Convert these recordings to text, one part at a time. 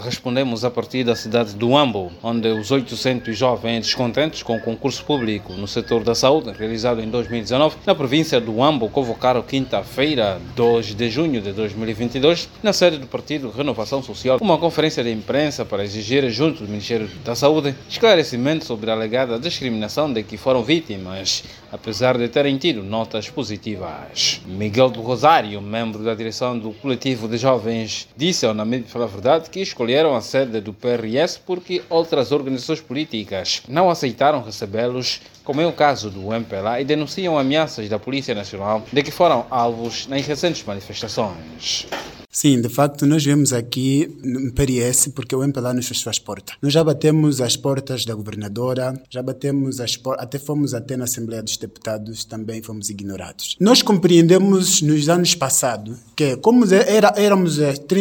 Respondemos a partir da cidade do Huambo, onde os 800 jovens descontentes com o concurso público no setor da saúde, realizado em 2019, na província do Huambo, convocaram quinta-feira, 2 de junho de 2022, na sede do Partido Renovação Social, uma conferência de imprensa para exigir, junto do Ministério da Saúde, esclarecimento sobre a alegada discriminação de que foram vítimas, apesar de terem tido notas positivas. Miguel do Rosário, membro da direção do coletivo de jovens, disse ao Namíbia Fala a Verdade que escolheram a sede do PRS porque outras organizações políticas não aceitaram recebê-los, como é o caso do MPLA, e denunciam ameaças da Polícia Nacional de que foram alvos nas recentes manifestações. Sim, de facto, nós viemos aqui no PRS porque o MPLA nos fechou as portas. Nós já batemos as portas da governadora, já batemos as portas, até fomos até na Assembleia dos Deputados, também fomos ignorados. Nós compreendemos nos anos passados que, como éramos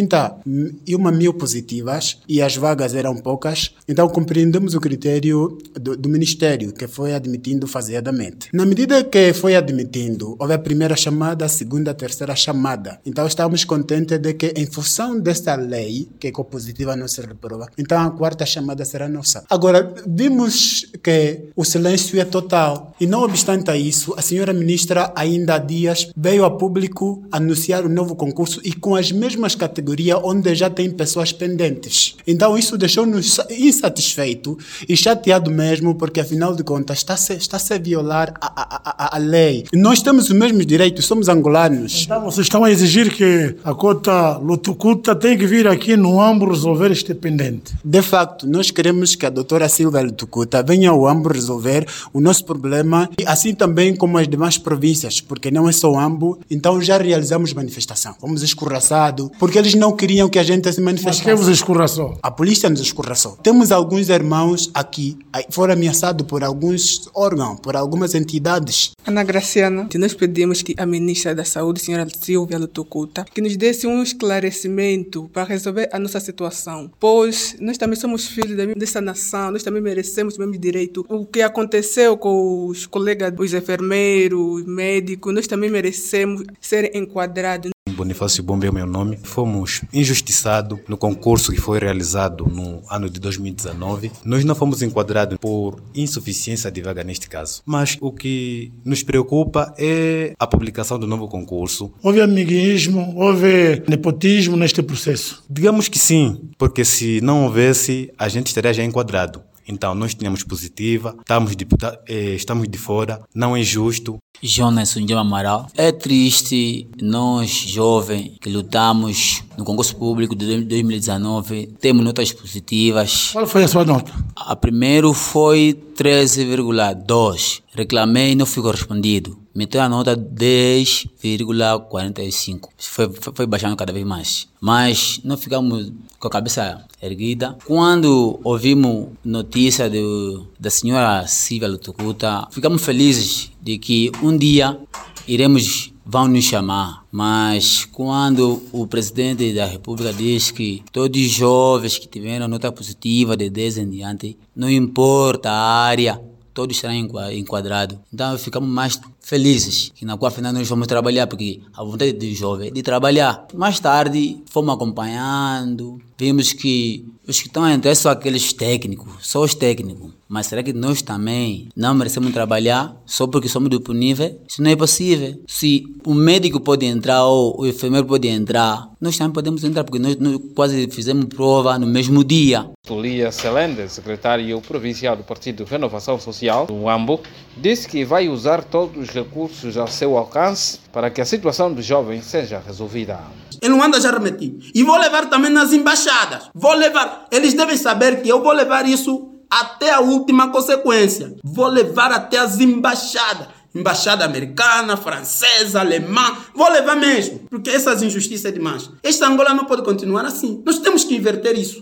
31 mil positivas e as vagas eram poucas, então compreendemos o critério do Ministério, que foi admitindo faseadamente. Na medida que foi admitindo, houve a primeira chamada, a segunda, a terceira chamada. Então estávamos contentes de que, em função desta lei, que é positiva não se reprova, então a quarta chamada será nossa. Agora, vimos que o silêncio é total. E não obstante a isso, a senhora ministra ainda há dias veio a público anunciar o novo concurso e com as mesmas categorias onde já tem pessoas pendentes. Então isso deixou-nos insatisfeito e chateado mesmo, porque afinal de contas está-se a violar a lei. Nós temos os mesmos direitos, somos angolanos. Então vocês estão a exigir que a cota Lutucuta tem que vir aqui no Huambo resolver este pendente. De facto, nós queremos que a doutora Silvia Lutucuta venha ao Huambo resolver o nosso problema, e assim também como as demais províncias, porque não é só o Huambo. Então já realizamos manifestação. Fomos escorraçados, porque eles não queriam que a gente se manifestasse. Mas quem vos escorraçou? A polícia nos escorraçou. Temos alguns irmãos aqui, foram ameaçados por alguns órgãos, por algumas entidades. Ana Graciana, nós pedimos que a ministra da Saúde, senhora Silvia Lutucuta, que nos desse um esclarecimento para resolver a nossa situação, pois nós também somos filhos dessa nação, nós também merecemos o mesmo direito. O que aconteceu com os colegas, os enfermeiros, médicos, nós também merecemos ser enquadrados. Bonifácio Bombe é o meu nome. Fomos injustiçados no concurso que foi realizado no ano de 2019. Nós não fomos enquadrados por insuficiência de vaga neste caso. Mas o que nos preocupa é a publicação do novo concurso. Houve amiguismo, houve nepotismo neste processo? Digamos que sim, porque se não houvesse, a gente estaria já enquadrado. Então, nós tínhamos positiva, estamos de fora, não é justo. Jonas Unjama Amaral. É triste nós, jovens, que lutamos no concurso público de 2019, temos notas positivas. Qual foi a sua nota? A primeira foi 13,2. Reclamei e não fui correspondido. Meteu a nota 10,45. Foi baixando cada vez mais. Mas não ficamos com a cabeça erguida. Quando ouvimos notícia da senhora Silvia Lutucuta, ficamos felizes de que um dia vão nos chamar. Mas quando o presidente da República diz que todos os jovens que tiveram nota positiva de 10 em diante, não importa a área, todos serão enquadrados. Então ficamos mais felizes que na qual final nós vamos trabalhar, porque a vontade do jovem é de trabalhar. Mais tarde fomos acompanhando, vimos que os que estão a entrar são aqueles técnicos, só os técnicos. Mas será que nós também não merecemos trabalhar só porque somos disponíveis? Isso não é possível. Se o médico pode entrar ou o enfermeiro pode entrar, nós também podemos entrar, porque nós quase fizemos prova no mesmo dia. Tulia Celende, secretário provincial do Partido Renovação Social do Huambo, disse que vai usar todos os recursos ao seu alcance para que a situação dos jovens seja resolvida. Em Luanda já remeti. E vou levar também nas embaixadas. Vou levar. Eles devem saber que eu vou levar isso até a última consequência. Vou levar até as embaixadas. Embaixada americana, francesa, alemã. Vou levar mesmo. Porque essas injustiças é demais. Esta Angola não pode continuar assim. Nós temos que inverter isso.